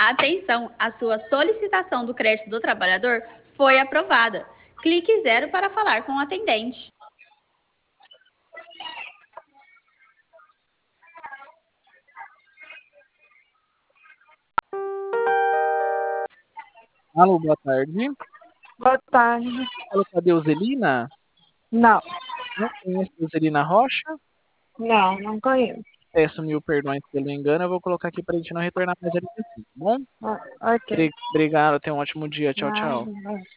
Atenção, a sua solicitação do crédito do trabalhador foi aprovada. Clique 0 para falar com o atendente. Alô, boa tarde. Boa tarde. Alô, cadê Zelina? Não, Não conheço Zelina Rocha. não conheço. Peço mil perdões pelo engano. Eu vou colocar aqui para a gente não retornar mais a ligação, tá bom? Ok. Obrigado, tenha um ótimo dia. Tchau, tchau. Nada.